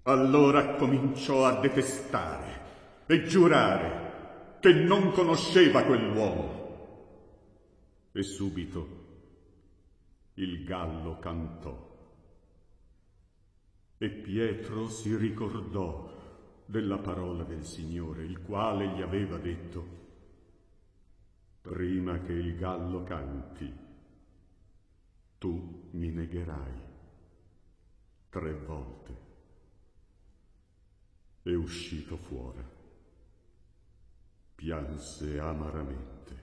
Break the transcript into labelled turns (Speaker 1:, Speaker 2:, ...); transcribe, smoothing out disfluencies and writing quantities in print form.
Speaker 1: Allora cominciò a detestare e giurare che non conosceva quell'uomo. E subito il gallo cantò. E Pietro si ricordò della parola del Signore, il quale gli aveva detto: prima che il gallo canti, tu mi negherai 3 volte. E uscito fuori, pianse amaramente.